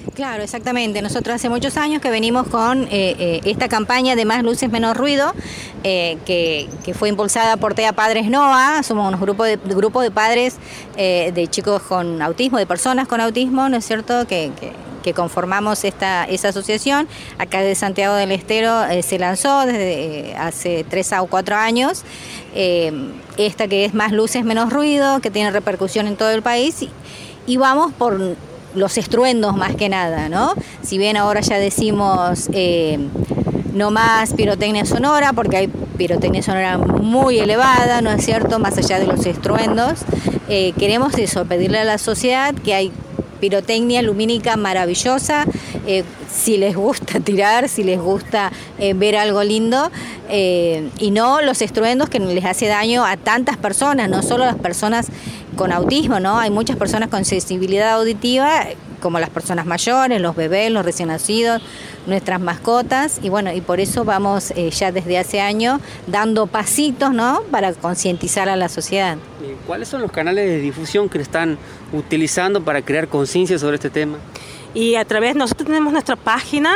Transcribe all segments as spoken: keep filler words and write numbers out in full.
Claro, exactamente. Nosotros hace muchos años que venimos con eh, eh, esta campaña de Más Luces, Menos Ruido, eh, que, que fue impulsada por TEA Padres NOA. Somos unos grupos de, grupo de padres eh, de chicos con autismo, de personas con autismo, ¿no es cierto?, que, que, que conformamos esta, esa asociación. Acá de Santiago del Estero eh, se lanzó desde eh, hace tres o cuatro años. Eh, esta que es Más Luces, Menos Ruido, que tiene repercusión en todo el país. Y, y vamos por los estruendos más que nada, ¿no? Si bien ahora ya decimos eh, no más pirotecnia sonora, porque hay pirotecnia sonora muy elevada, ¿no es cierto?, más allá de los estruendos, eh, queremos eso, pedirle a la sociedad que hay pirotecnia lumínica maravillosa, eh, si les gusta tirar, si les gusta eh, ver algo lindo, eh, y no los estruendos que les hace daño a tantas personas, no solo a las personas con autismo, ¿no? Hay muchas personas con sensibilidad auditiva, como las personas mayores, los bebés, los recién nacidos, nuestras mascotas, y bueno, y por eso vamos eh, ya desde hace años dando pasitos, ¿no?, para concientizar a la sociedad. ¿Cuáles son los canales de difusión que están utilizando para crear conciencia sobre este tema? Y a través, nosotros tenemos nuestra página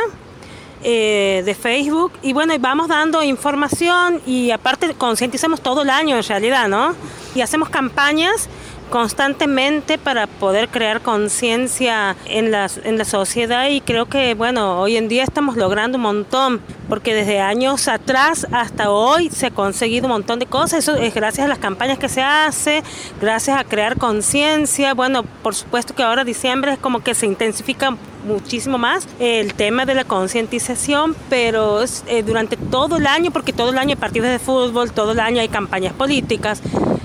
eh, de Facebook, y bueno, y vamos dando información, y aparte concientizamos todo el año en realidad, ¿no? Y hacemos campañas constantemente para poder crear conciencia en la, en la sociedad, y creo que bueno, hoy en día estamos logrando un montón, porque desde años atrás hasta hoy se ha conseguido un montón de cosas. Eso es gracias a las campañas que se hace, gracias a crear conciencia. Bueno, por supuesto que ahora diciembre es como que se intensifica muchísimo más el tema de la concientización, pero es, eh, durante todo el año, porque todo el año hay partidos de fútbol, todo el año hay campañas políticas,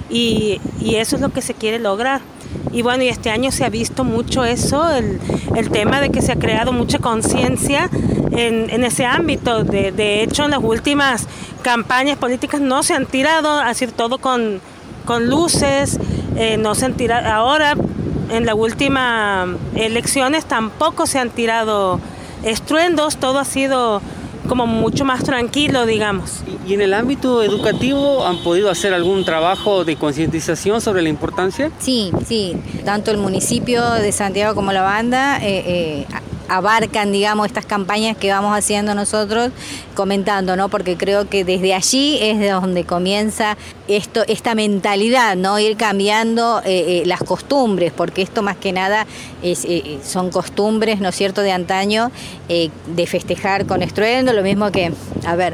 y, y eso es lo que se quiere lograr. Y bueno, y este año se ha visto mucho eso, el, el tema de que se ha creado mucha conciencia en, en ese ámbito. De, de hecho, en las últimas campañas políticas no se han tirado, así todo con, con luces, eh, no se han tirado. Ahora, en la última elecciones tampoco se han tirado estruendos, todo ha sido como mucho más tranquilo, digamos. ¿Y en el ámbito educativo han podido hacer algún trabajo de concientización sobre la importancia? Sí, sí, tanto el municipio de Santiago como la banda eh, eh, abarcan, digamos, estas campañas que vamos haciendo nosotros, comentando, ¿no? Porque creo que desde allí es de donde comienza esto, esta mentalidad, ¿no? Ir cambiando eh, eh, las costumbres, porque esto más que nada es, eh, son costumbres, ¿no es cierto?, de antaño, eh, de festejar con estruendo, lo mismo que, a ver,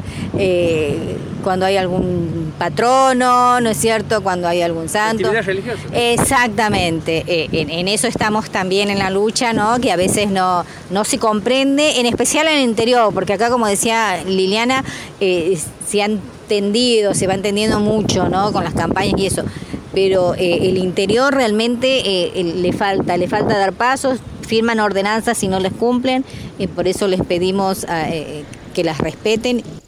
eh, cuando hay algún patrono, ¿no es cierto?, cuando hay algún santo. Actividad religiosa. Exactamente, eh, en, en eso estamos también en la lucha, ¿no?, que a veces no, no se comprende, en especial en el interior, porque acá, como decía Liliana, eh, se han entendido, se va entendiendo mucho, ¿no?, con las campañas y eso, pero eh, el interior realmente eh, le falta, le falta dar pasos, firman ordenanzas y no les cumplen, y por eso les pedimos eh, que las respeten.